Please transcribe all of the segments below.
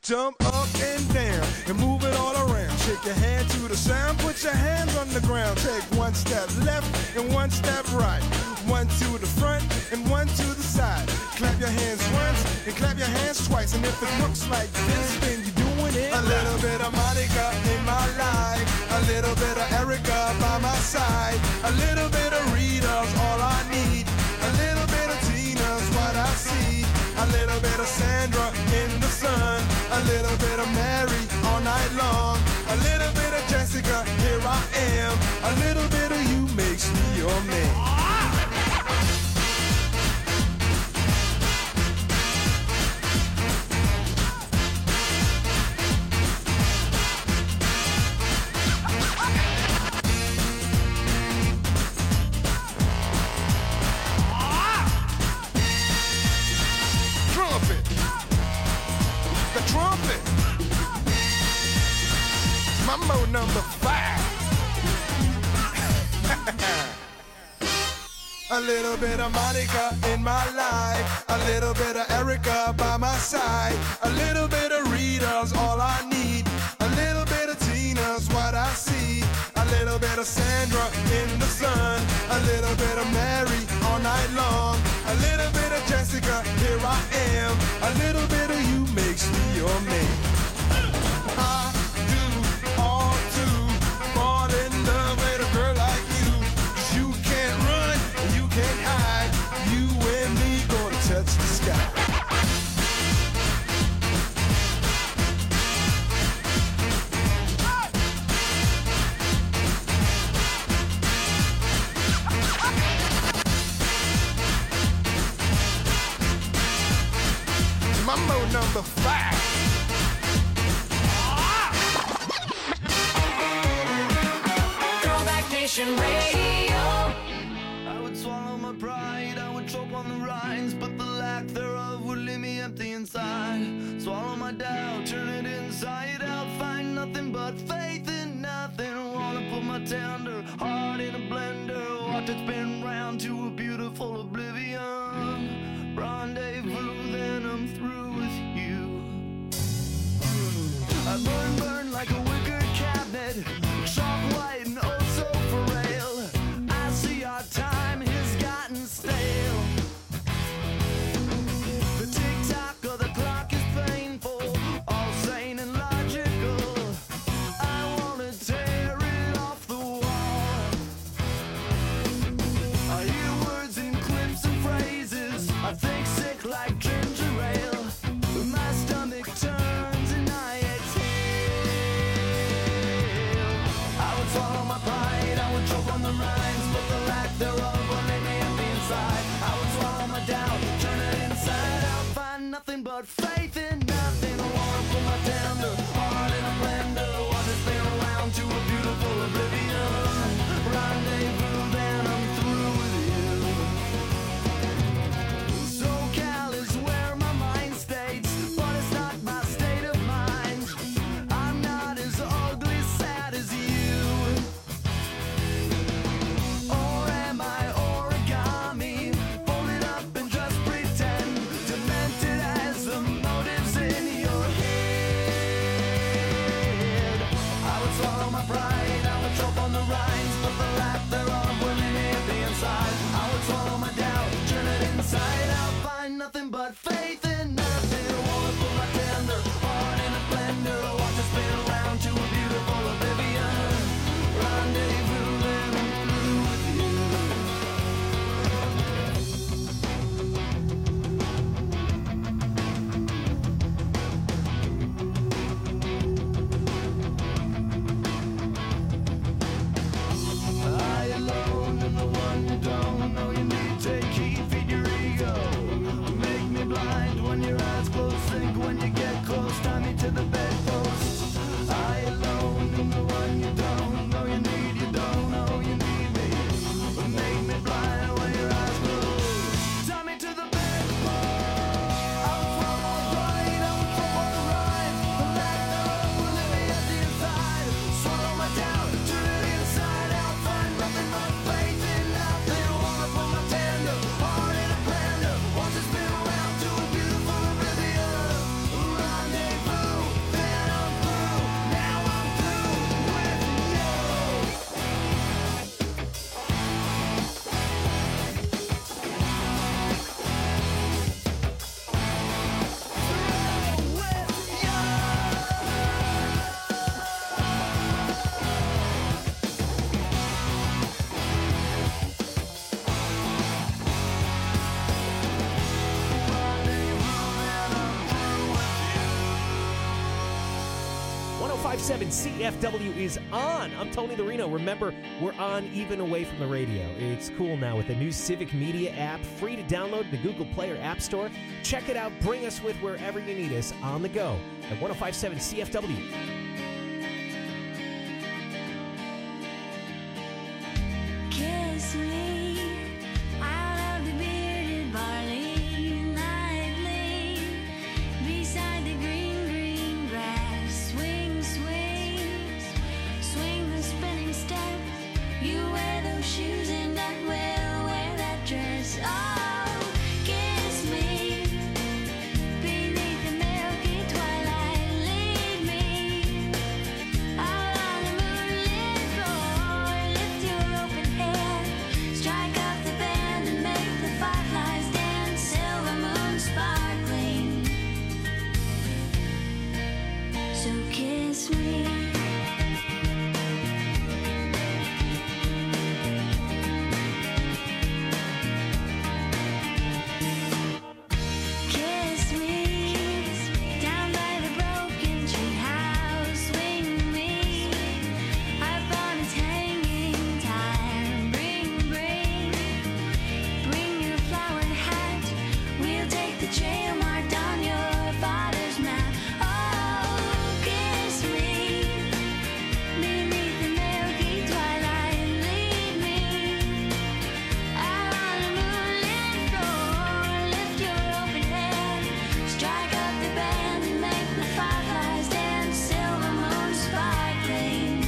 Jump up and down and move it all around. Shake your hand to the sound, put your hands on the ground. Take one step left and one step right. One to the front and one to the side. Clap your hands once and clap your hands twice. And if it looks like this, then you're doing it. A little bit of Monica in my life, a little bit of Erica by my side, a little bit of Rita's all I need, a little bit of Tina's what I see, a little bit of Sandra in the sun, a little bit of Mary all night long, a little bit of Jessica, here I am, a little bit of you makes me your man. Mambo number 5. A little bit of Monica in my life, a little bit of Erica by my side, a little bit of Rita's all I need, a little bit of Tina's what I see, a little bit of Sandra in the sun, a little bit of Mary all night long, a little bit of Jessica, here I am, a little bit of you makes me your man. I do all to fall in love with a girl like you, 'cause you can't run and you can't hide, you and me gonna touch the sky. Mambo number 5. Radio. I would swallow my pride, I would choke on the rinds, but the lack thereof would leave me empty inside. Swallow my doubt, turn it inside out, find nothing but faith in nothing. Wanna put my tender heart in a blender, watch it spin round to a beautiful oblivion. Rendezvous, then I'm through with you. I burn like a wicker cabinet, chalk white and oh so frail. I see our time has gotten stale. The tick-tock of the clock is painful, all sane and logical. I wanna tear it off the wall. I hear words and clips and phrases. 1057 CFW is on. I'm Tony Lorino. Remember, we're on even away from the radio. It's cool now with the new Civic Media app, free to download in the Google Play or App Store. Check it out. Bring us with wherever you need us on the go at 1057 CFW. Kiss me out of the bearded barley nightly beside the green grass. Swing, swing, swing the spinning step. You wear those shoes and I will wear that dress. Oh, kiss me beneath the milky twilight. Lead me out on the moonlit floor. Lift your open head, strike up the band and make the fireflies dance. Silver moon sparkling, so kiss me. Kiss me down by the broken tree house. Swing me up on its hanging tire. Bring your flowered hat. We'll take the trail marked on your father's map. Oh, kiss me beneath the milky twilight. Lead me out on the moonlit floor. Lift your open head, strike up the band and make the fireflies dance. Silver moon sparkling,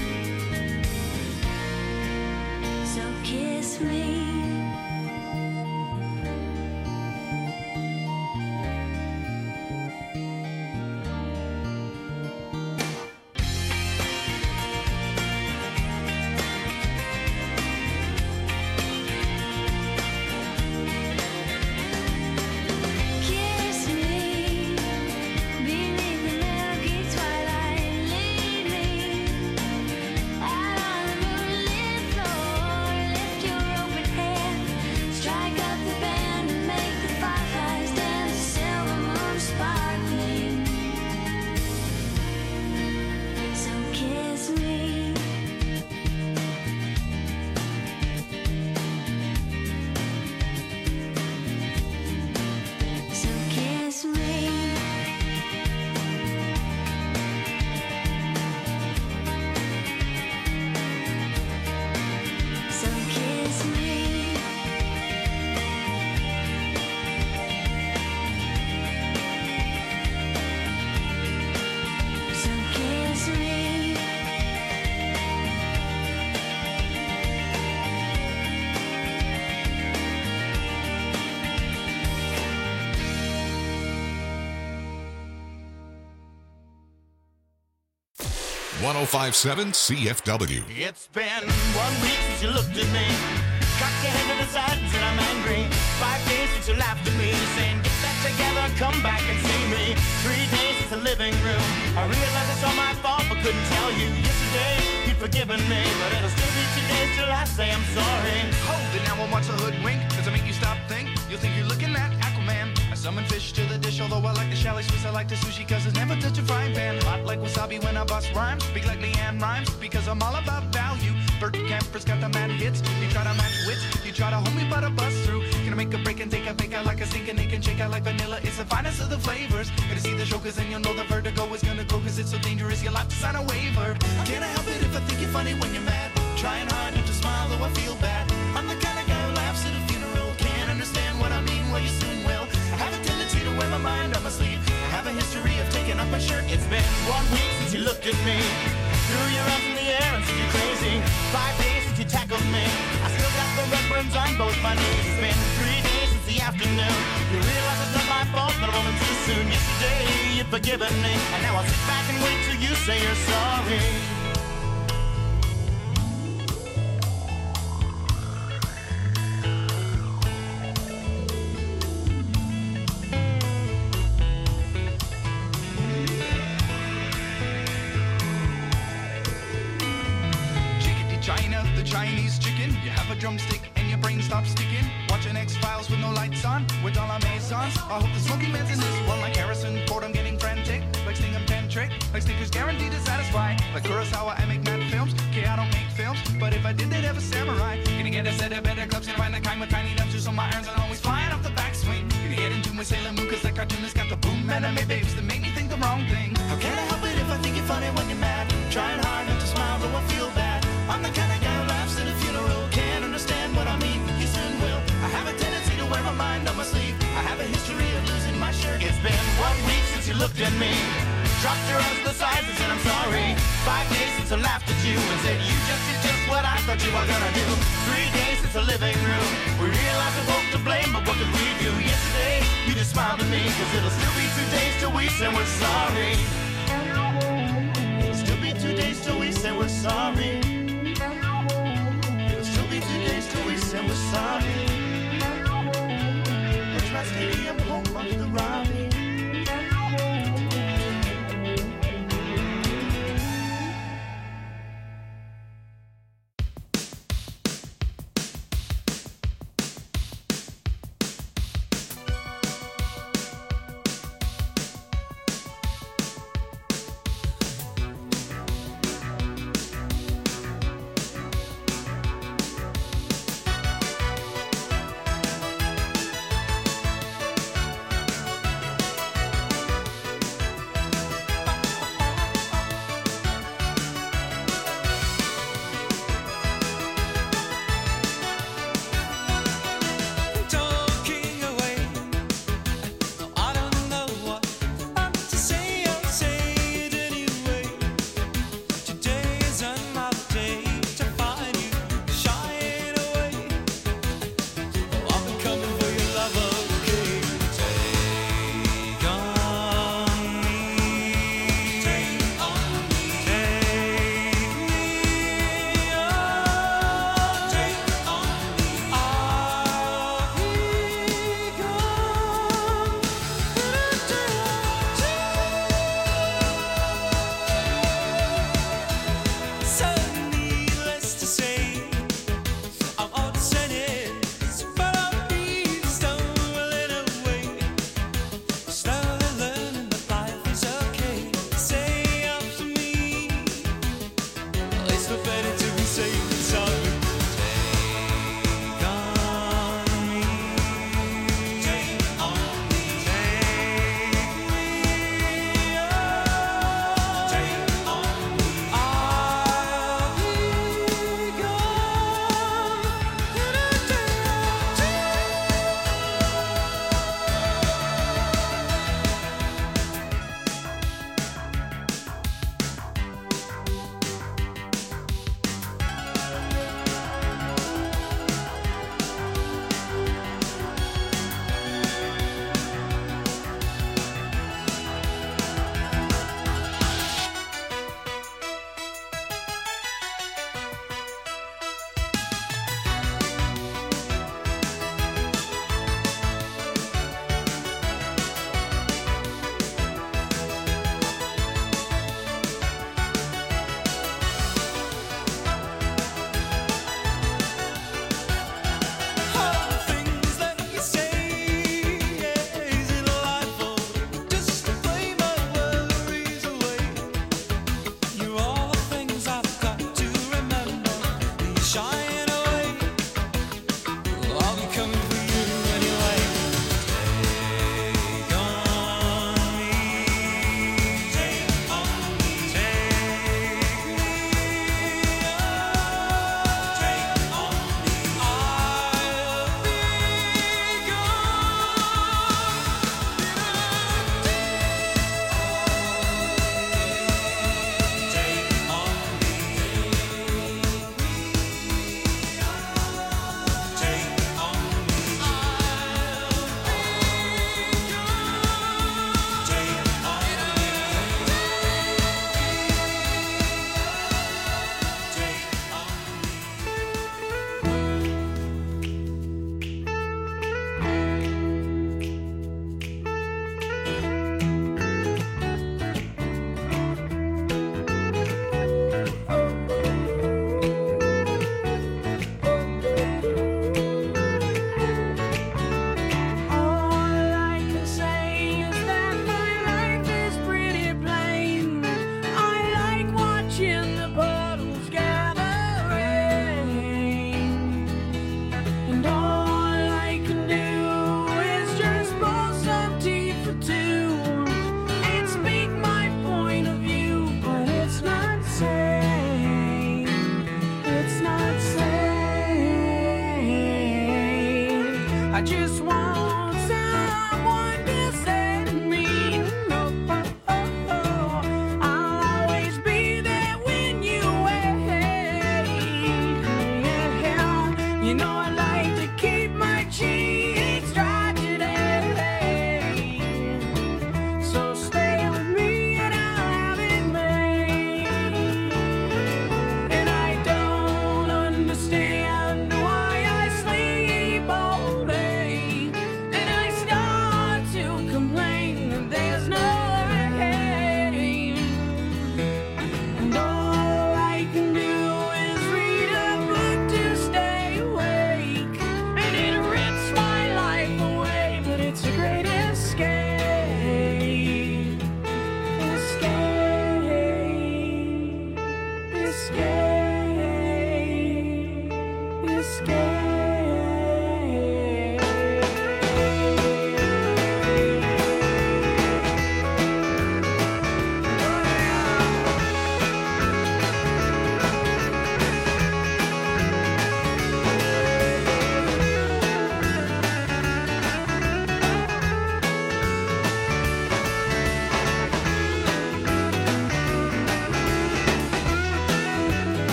so kiss me. Kiss me beneath the milky twilight. Lead me out on the moonlit floor. Lift your open head, strike up the band and make the fireflies dance. Silver moon sparkling, so kiss me. So kiss me. So kiss me. So kiss me. .1057 CFW. It's been 1 week since you looked at me. Cocked your head to the side and said I'm angry. 5 days since you laughed at me, saying get that together, come back and see me. 3 days since the living room. I realized it's all my fault, but couldn't tell you. Yesterday you'd forgiven me, but it'll still be 2 days till I say I'm sorry. Hold it now and watch the hoodwink. Does it make you stop think? You'll think you're looking at Aquaman. I summon fish to the dish, although I like the chalet Swiss. I like the sushi cause it's never touch a frying pan. Hot like wasabi when I bust rhymes. Big like Leanne rhymes because I'm all about value. Bert Camper's got the mad hits. You try to match wits, you try to hold me but I bust through. Gonna make a break and take a bake. I like a sink and they can shake. I like vanilla, it's the finest of the flavors. Gonna see the show cause then you'll know the vertigo is gonna go cause it's so dangerous. You'll have to sign a waiver. Can't I help it if I think you're funny when you're mad? Trying hard not to smile though I feel bad. I'm the kind of guy who laughs at a funeral. Can't understand what I mean, well you soon will. I have a tendency to wear my mind on my sleeve. I have a history of taking off my shirt. It's been 1 week since you looked at me. Threw your arms in the air and said you're crazy. 5 days since you tackled me. I still got the red burns on both my knees. It's been 3 days since the afternoon. You realize it's not my fault, but a moment too soon. Yesterday you'd forgiven me, and now I'll sit back and wait till you say you're sorry. Chinese chicken. You have a drumstick and your brain stops sticking. Watching X-Files with no lights on, with all our maisons. I hope the smoking man's in this one like Harrison Ford. I'm getting frantic, like Sting, I'm 10 trick, like Snickers guaranteed to satisfy. Like Kurosawa, I make mad films. Okay, I don't make films, but if I did, they'd have a samurai. Gonna get a set of better clubs, gonna find the kind with tiny dumpsters, so my irons are always flying off the backswing. Gonna get in tune with Sailor Moon, cause that cartoonist got the boom anime babes that make me think the wrong thing. How can I help it if I think you're funny when you're mad? Trying hard not to smile, though I feel bad. I'm the kind of guy who laughs at a funeral. Can't understand what I mean, you soon will. I have a tendency to wear my mind on my sleeve. I have a history of losing my shirt. It's been 1 week since you looked at me. Dropped your eyes to the sides and said I'm sorry. 5 days since I laughed at you and said you just did just what I thought you were gonna do. 3 days since the living room. We realized we're both to blame, but what could we do? Yesterday, you just smiled at me, cause it'll still be 2 days till we say we're sorry. It'll still be 2 days till we say we're sorry. It'll still be 2 days till we say we're sorry. It's my stadium home of the Robbie.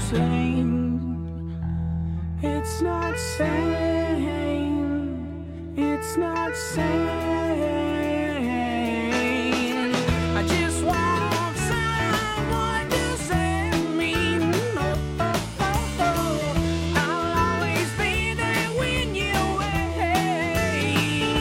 same. It's not same. It's not same. I just want someone to save me. I'll always be there when you're away.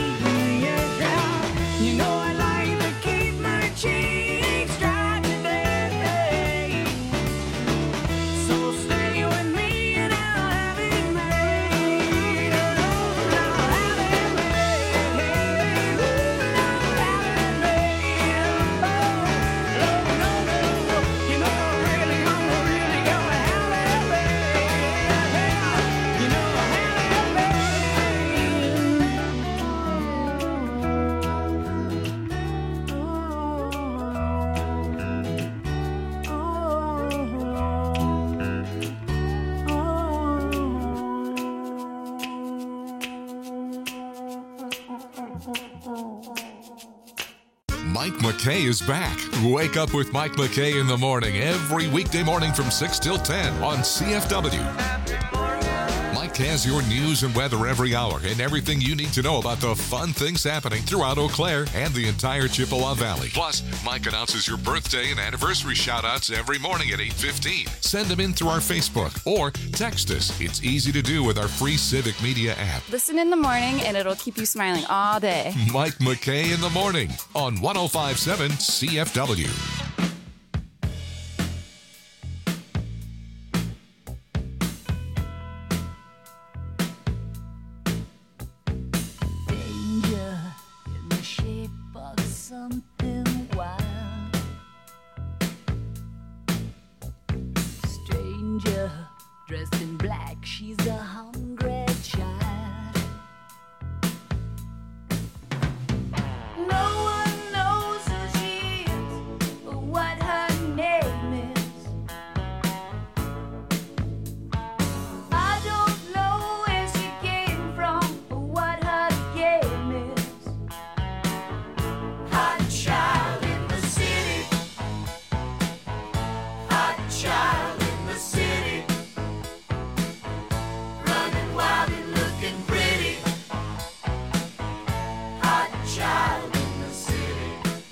Yeah. You know I like to keep my cheeks dry today. So stay with me and I'll have it made. I'll have it made. I'll have it made. Oh, no, no, no. You know I'm really gonna have it made. You know I'll have it Mike McKay is back. Wake up with Mike McKay in the morning every weekday morning from 6 till 10 on CFW. Mike has your news and weather every hour and everything you need to know about the fun things happening throughout Eau Claire and the entire Chippewa Valley. Plus, Mike announces your birthday and anniversary shout-outs every morning at 8:15. Send them in through our Facebook or text us. It's easy to do with our free Civic Media app. Listen in the morning and it'll keep you smiling all day. Mike McKay in the morning on 105.7 CFW. Danger in the shape of something wild. Stranger dressed in black, she's a hungry child. No one knows who she is or what her name is. I don't know where she came from or what her game is. Hot child in the city. Hot child in the city. Running wild and looking pretty. Hot child in the city.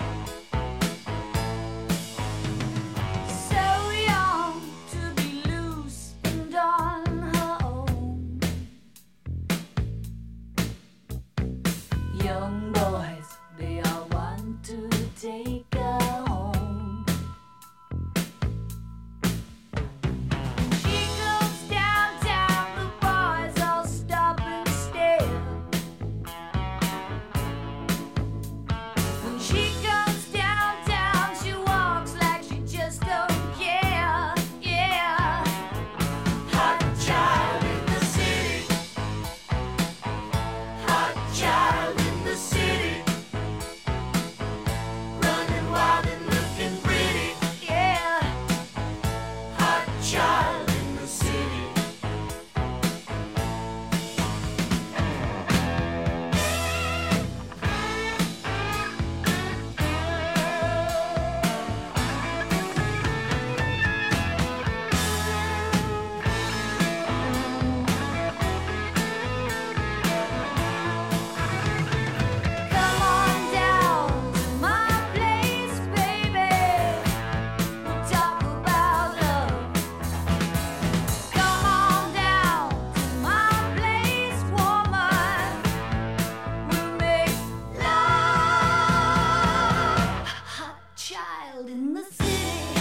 So young to be loose and on her own. Young boys, they all want to take her home. She goes downtown, the boys all stop and stare. When she goes downtown, she walks like she just don't care. Yeah. Hot child in the city. Hot child in the city. Running wild and looking pretty. Yeah. Hot child in the city. Come on down to my place, baby. We'll talk about love. Come on down to my place, woman. We'll make love. Hot child in the city.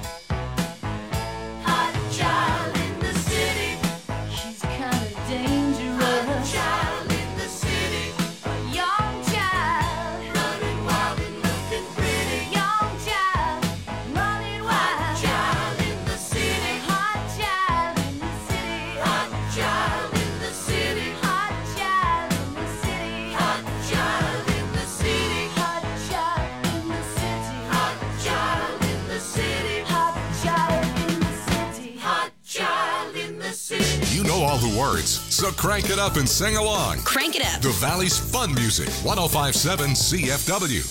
Hot child in the city. She's kinda dangerous. Hot child in the city. A young child. Running wild and looking pretty. Young child. Running wild. Hot child in the city. Hot child in the city. Hot child in the city. Hot child in the city. Hot child in the city. Hot child in the city. Hot child in the city. Hot child in the city. Hot child in the city. You know all the words, so crank it up and sing along. Crank it up. The Valley's fun music, 105.7 CFW.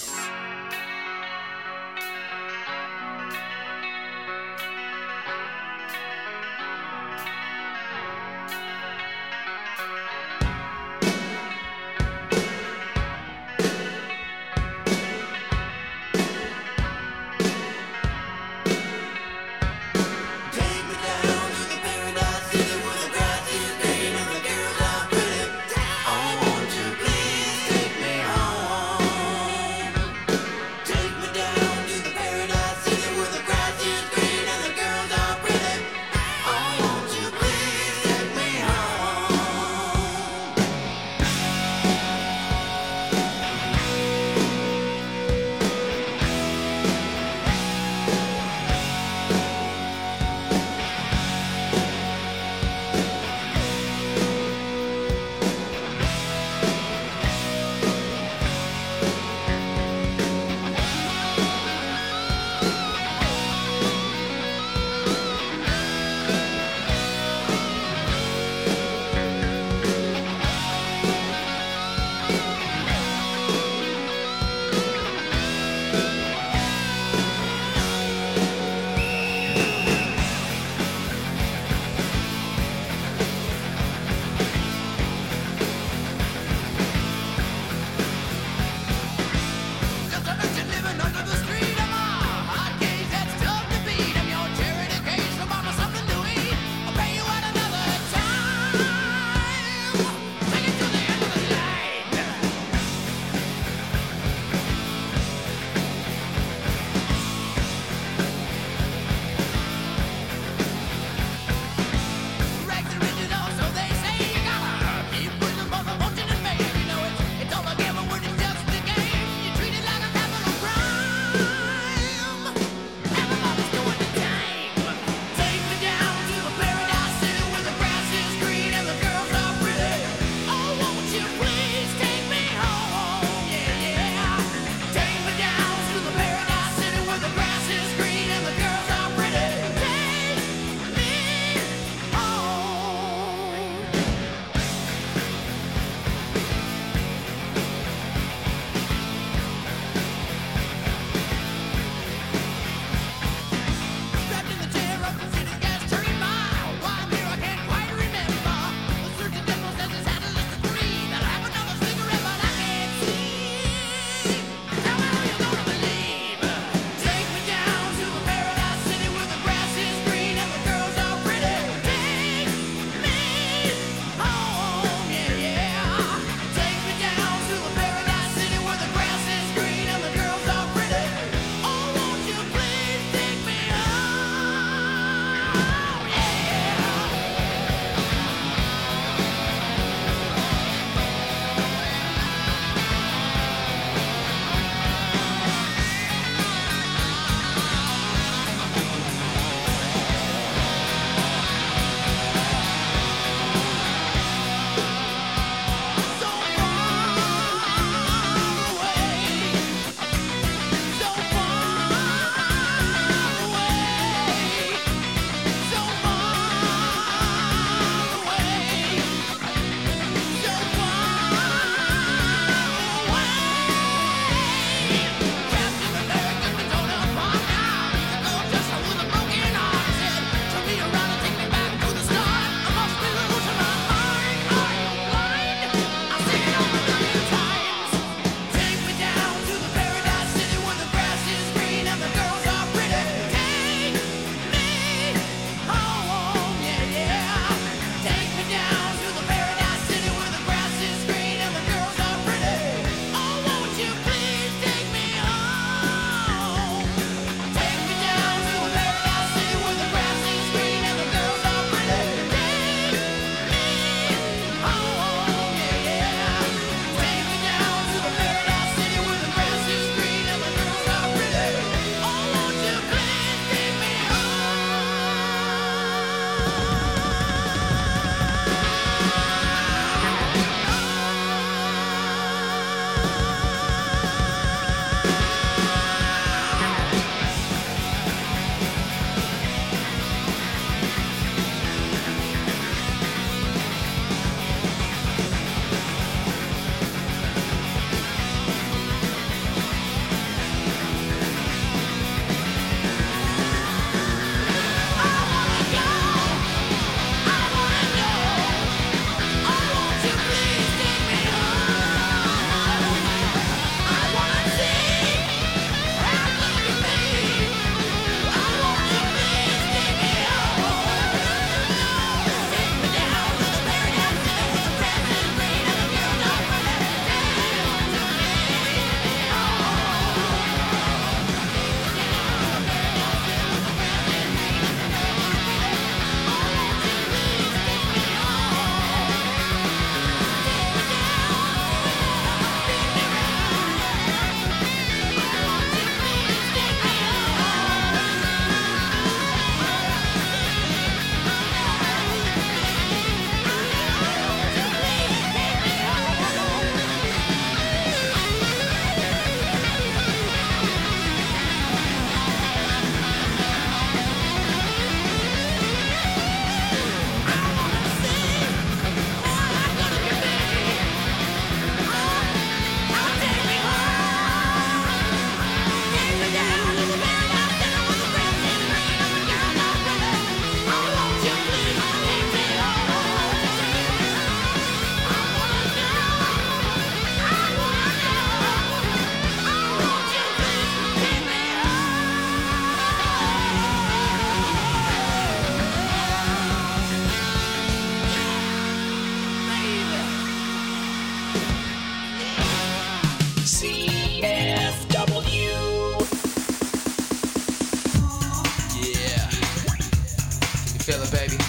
feel it, baby?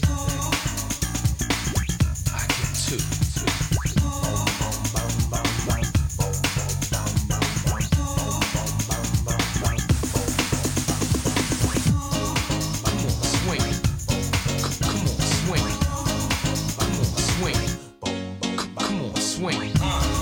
I can too. Swing.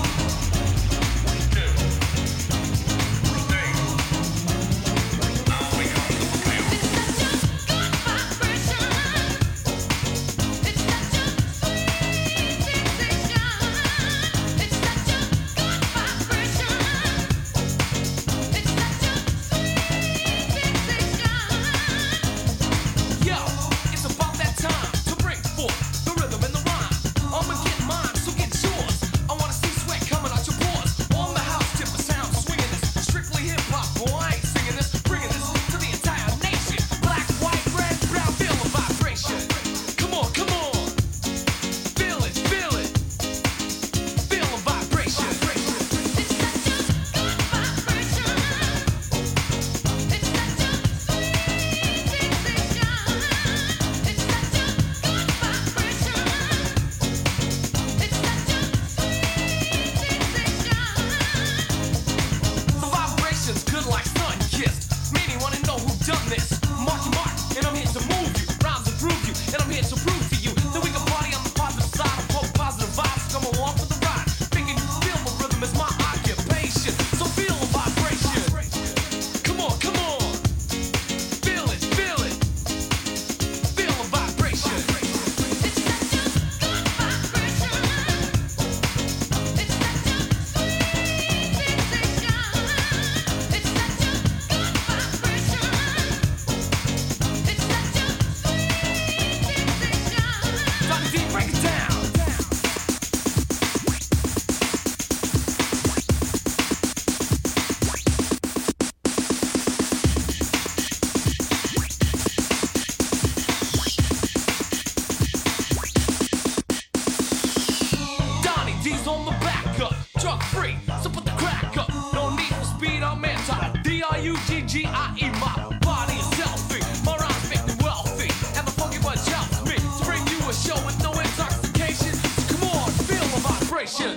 D-R-U-G-G-I-E, my body is healthy. My rhymes make me wealthy. And the funky bunch helps me to bring you a show with no intoxication. So come on, feel the vibration.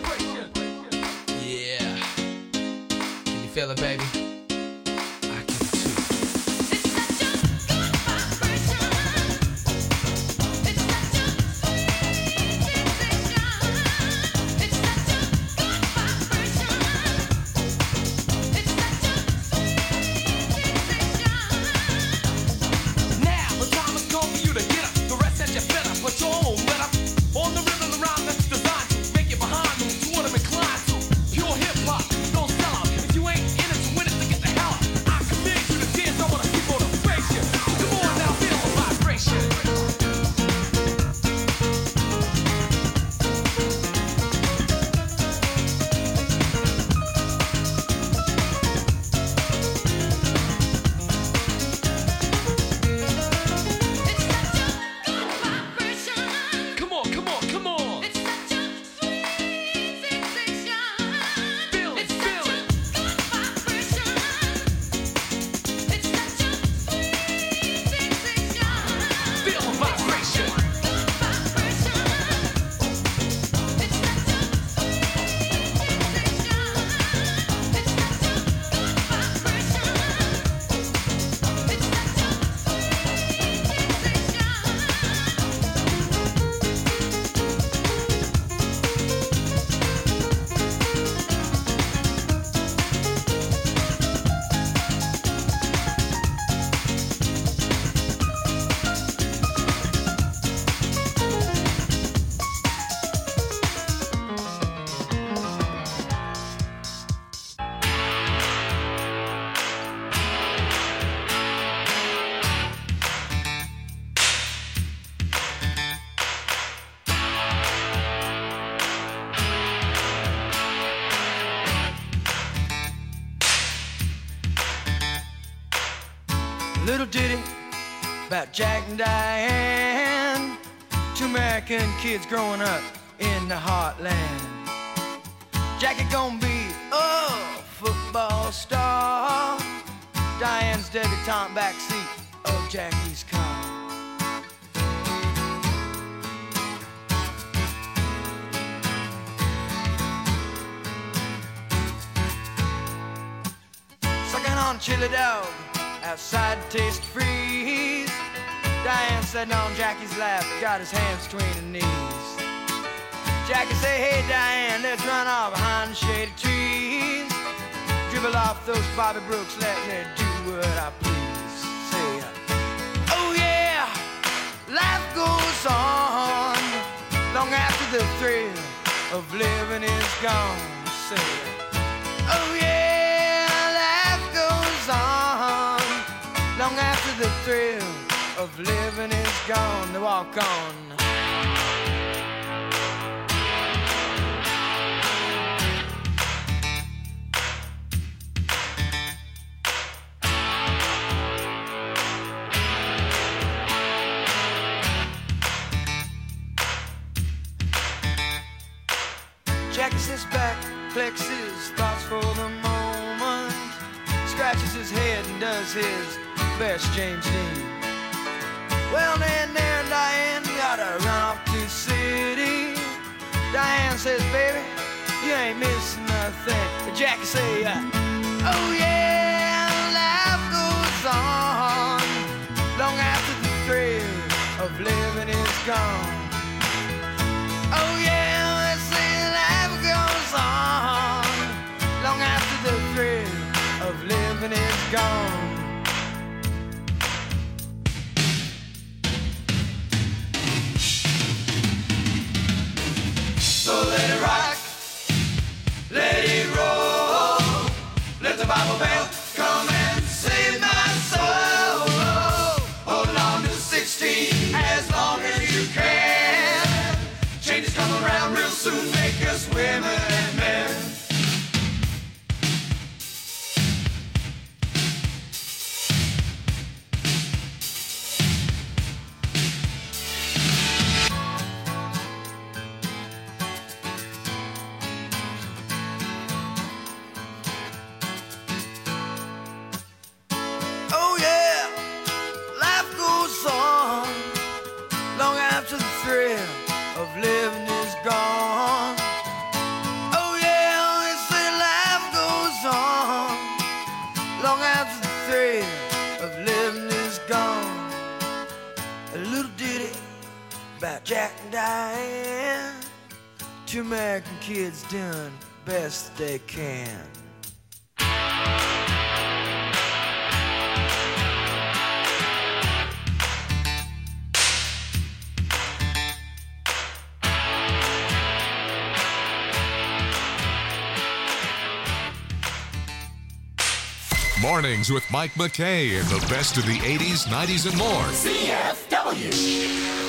Yeah. Can you feel it, baby? I can too. It's such a good vibration. It's such a sweet sensation. It's such a good vibration. It's such a sweet sensation. Now the time has come for you to get up. The rest that you better put your own let up. On the rhythm, the rhyme that's designed to make you behind moves to what I'm inclined to. Pure hip hop, no sellout. If you ain't in it to win it, then get the hell out. I command you to dance. I wanna see motivation. So come on now, feel the vibration. It's such a good vibration. Come on, come on, come on. It's such a sweet sensation. Feel it, It's feel such a it. good vibration. It's such a sweet sensation. Feel the vibration. Vibration. It's such a sweet sensation. It's such a good vibration. It's such a Little ditty about Jack and Diane, two American kids growing up in the heartland. Jackie gonna be a football star. Diane's debutante backseat of Jackie's car. on chili dog, outside taste freeze. Diane sitting on Jackie's lap, got his hands between her knees. Jackie say, hey Diane, let's run off behind the shady trees. Dribble off those Bobby Brooks, let me do what I please. Say, oh yeah, life goes on long after the thrill of living is gone. Say, oh yeah, life goes on long after the thrill of living is gone. They walk on. Jackie sits back, collects his thoughts for the moment, scratches his head and does his best James Dean. Well, then there and Diane gotta run off to the city. Diane says, baby, you ain't missing nothing. But Jackie say, oh yeah, life goes on long after the thrill of living is gone. Oh yeah, they say life goes on long after the thrill of living is gone. So let it rock, let it roll, let the Bible belt come and save my soul. Hold on to 16 as long as you can. Changes come around real soon, make us women and men. Oh yeah, life goes on long after the thrill of living is gone. Oh yeah, they say life goes on long after the thrill of living is gone. A little ditty about Jack and Diane, two American kids doing best they can. Mornings with Mike McKay and the best of the 80s, 90s, and more. CFW.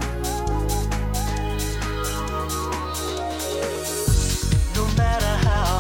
No matter how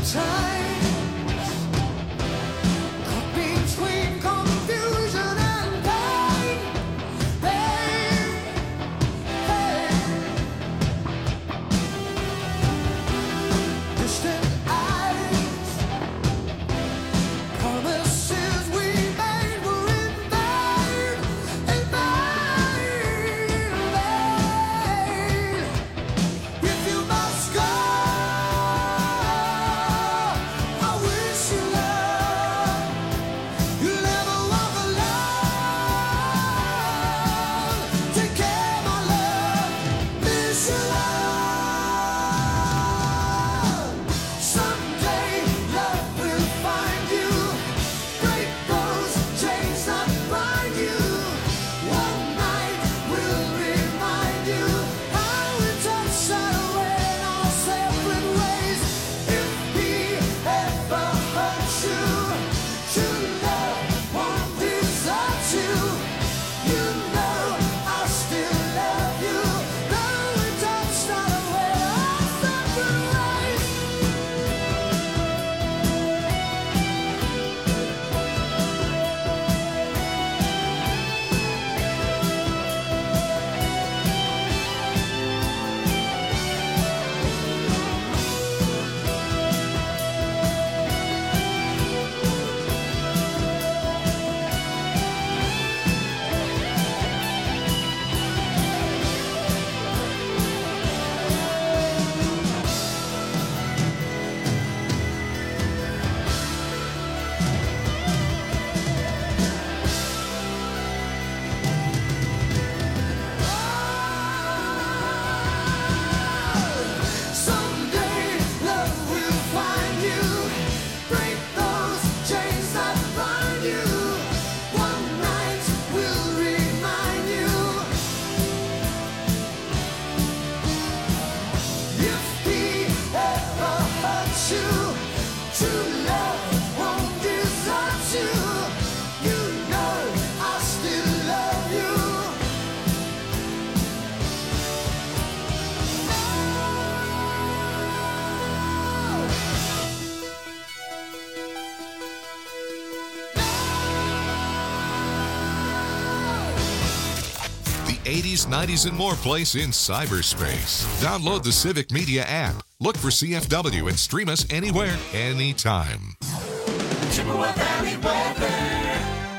80s, 90s, and more place in cyberspace. Download the Civic Media app. Look for CFW and stream us anywhere, anytime. Chippewa Valley weather.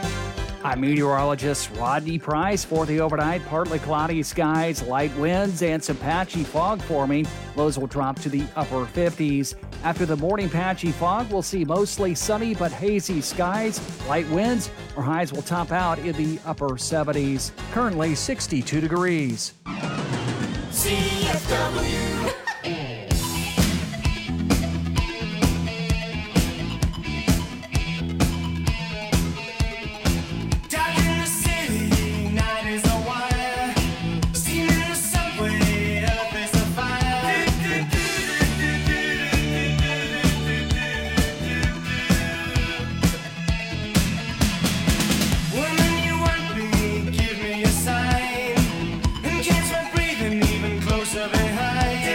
I'm meteorologist Rodney Price for the overnight. Partly cloudy skies, light winds, and some patchy fog forming. Lows will drop to the upper 50s. After the morning patchy fog, we'll see mostly sunny but hazy skies, light winds. Our highs will top out in the upper 70s. Currently 62 degrees. CFW. Even closer behind.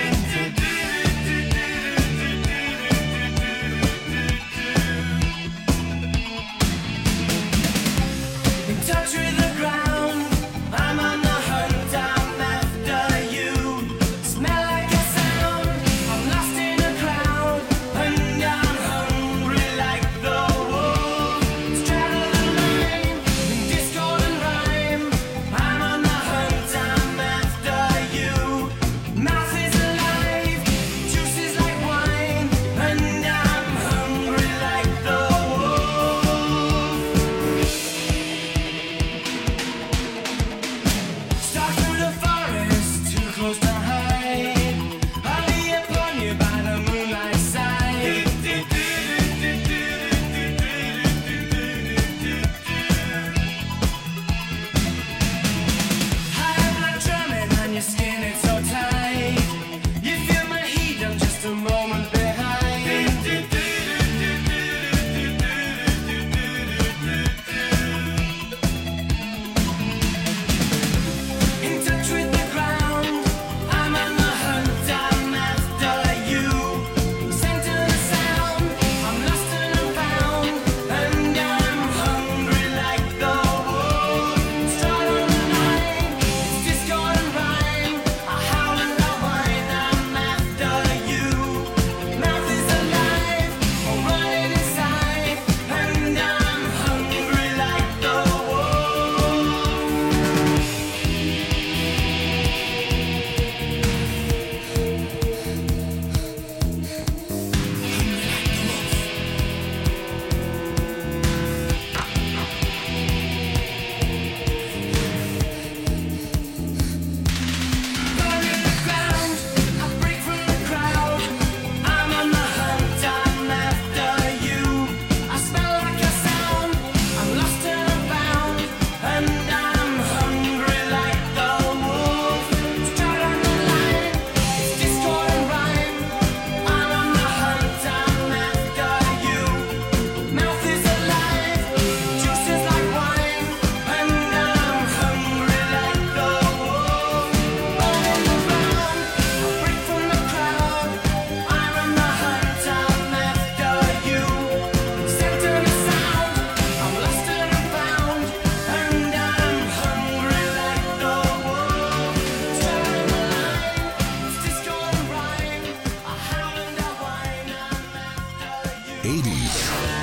80s,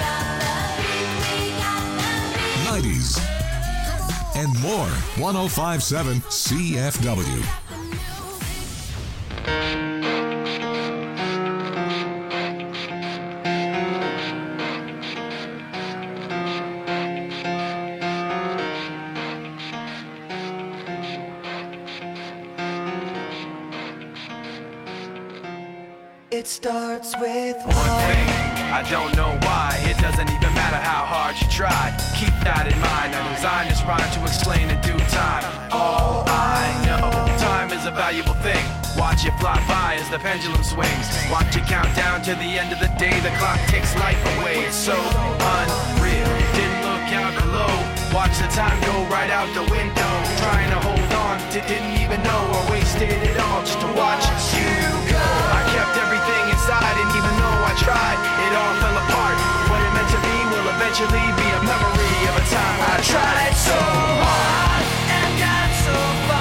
90s, and more. 105.7 CFW. It starts with one thing. I don't know why. It doesn't even matter how hard you try. Keep that in mind. I designed this rhyme to explain in due time. All I know, time is a valuable thing. Watch it fly by as the pendulum swings. Watch it count down to the end of the day. The clock takes life away. It's so unreal. Didn't look out below. Watch the time go right out the window. Trying to hold on to didn't even know I wasted it all just to watch you go. I kept everything inside, and even though I tried, it all fell apart. What it meant to be will eventually be a memory of a time I tried so hard and got so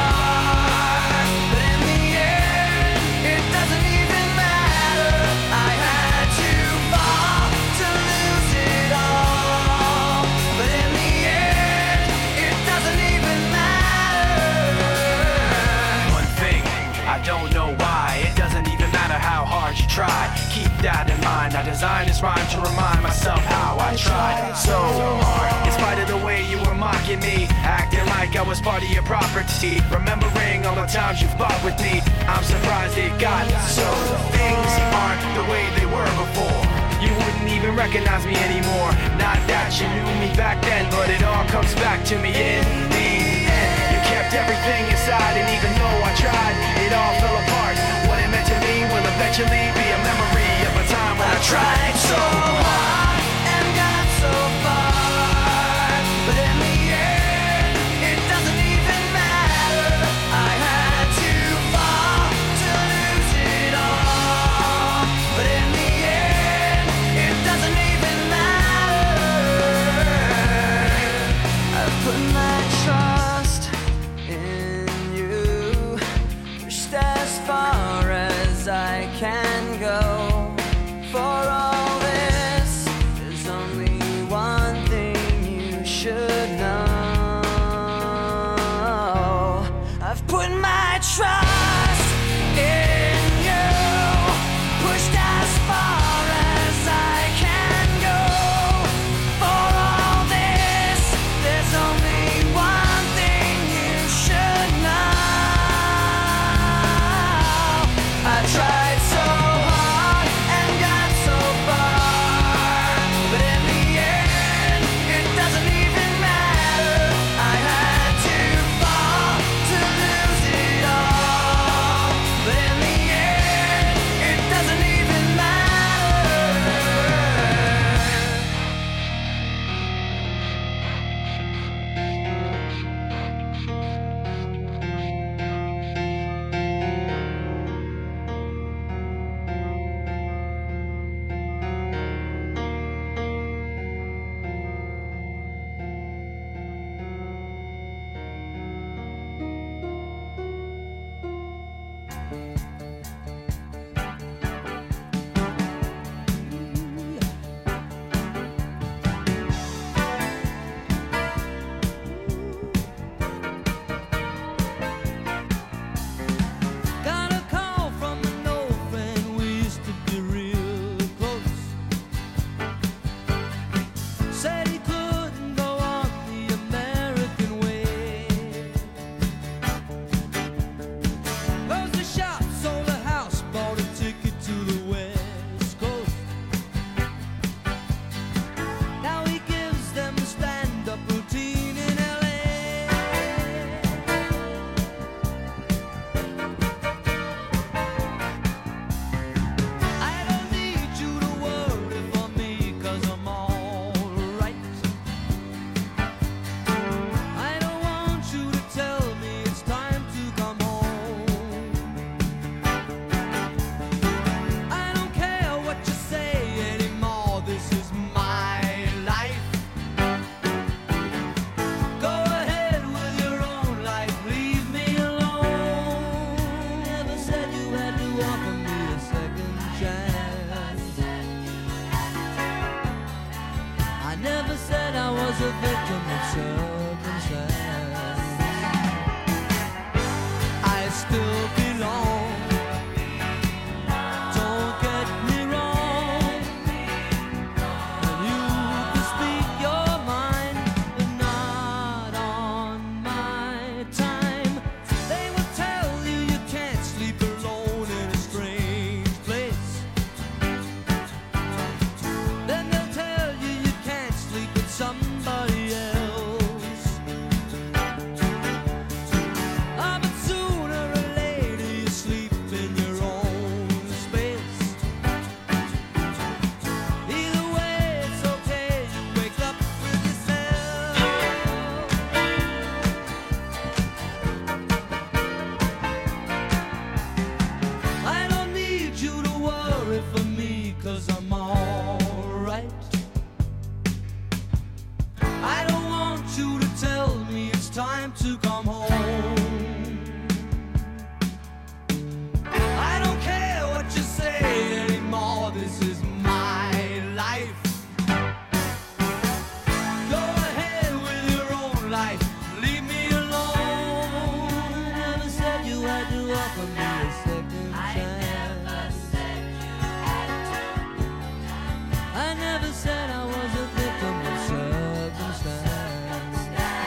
far, but in the end, it doesn't even matter. I had to fall to lose it all, but in the end, it doesn't even matter. One thing, I don't know why. It doesn't even matter how hard you try. Keep that in mind. I designed this rhyme to remind myself how I tried so hard. In spite of the way you were mocking me, acting like I was part of your property, remembering all the times you fought with me, I'm surprised it got so. Things aren't the way they were before. You wouldn't even recognize me anymore. Not that you knew me back then, but it all comes back to me in the end. You kept everything inside, and even though I tried, it all fell apart. What it meant to me will eventually be a memory of a time when I tried so hard and got so far, but in the end, it doesn't even matter. I had to fall to lose it all, but in the end, it doesn't even matter. I've put my trust in you, pushed as far as I can go. For all this, there's only one thing you should know. I've put my trust in you, pushed as far as I can go. For all this, there's only one thing you should know. I tried so hard and got so far, but in the end, it doesn't even matter. I had to fall to lose it all, but in the end, it doesn't even matter. Got a call from the north and we used to be real close. Said he couldn't go on the American way. Closed the shop, sold a house, bought a ticket to the West Coast. Now he gives them a stand-up routine in LA. I don't need you to worry for me, 'cause I'm alright. I don't want you to tell me it's time to come home. I don't care what you say anymore, this is my life. Go ahead with your own life, leave me alone. Never said you had to offer me a second chance. 'cause I'm alright. I don't want you to tell me it's time to come home. I don't care what you say anymore, this is my life. Go ahead with your own life, leave me alone. I never said you had to offer me a second chance. I never said I was a victim of circumstance.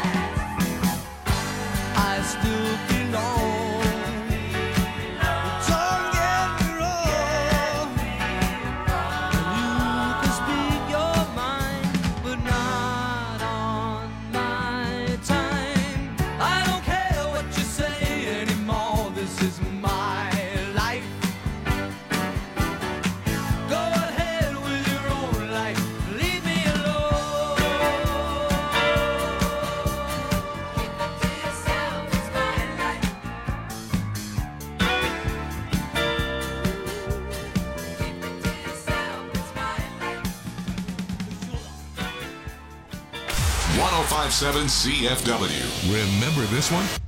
I still belong. Don't get me wrong. You can speak your mind, but not on my time. I don't care what you say anymore. This is my life. Go ahead with your own life. Leave me alone. Keep it to yourself. It's my life. Keep it to yourself. It's my life. 1057 CFW. Remember this one?